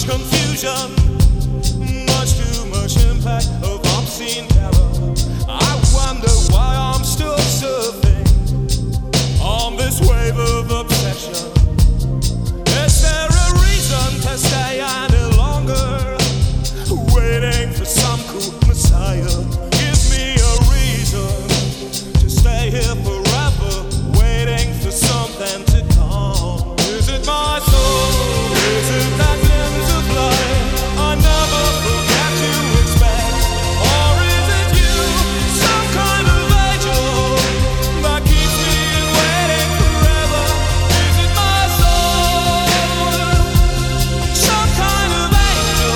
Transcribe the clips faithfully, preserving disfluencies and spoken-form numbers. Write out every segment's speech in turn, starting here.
much confusion, much too much impact of obscene terror. I wonder why I'm still surfing on this wave of obsession. Is there a reason to stay any longer, waiting for some cool messiah? Give me a reason to stay here forever, waiting for something to come. Is it my soul? Is it that limbs of light I never forget to expect? Or is it you, some kind of angel that keeps me waiting forever? Is it my soul? Some kind of angel.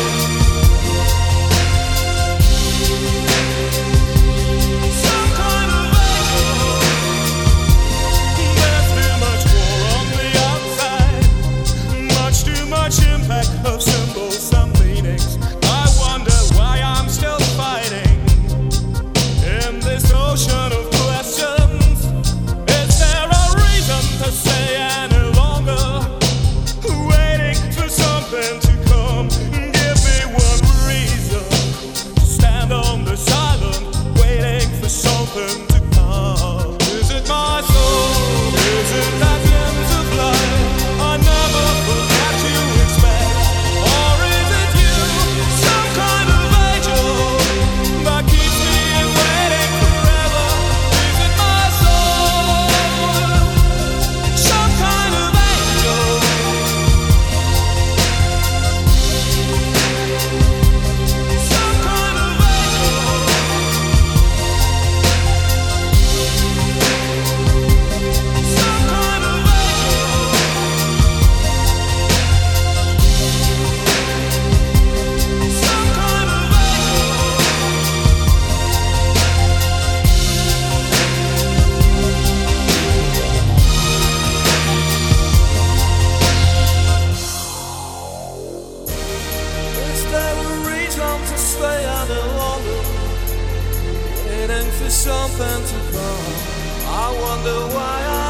Some kind of angel. There's too much war on the outside, much too much impact of symbols and meanings. I wonder why I'm still fighting in this ocean of questions. Is there a reason to stay any longer, waiting for something to come? Give me one reason to stand on the silent, waiting for something to come. Is it my soul? Is it that limbs of light I never forget to expect? Or is it you, some kind of angel that keeps me waiting forever? Is it my soul? Some kind of angel. Some kind of angel. Some kind of angel. Some kind of Is there a reason to stay any longer, waiting for something to come? I wonder why I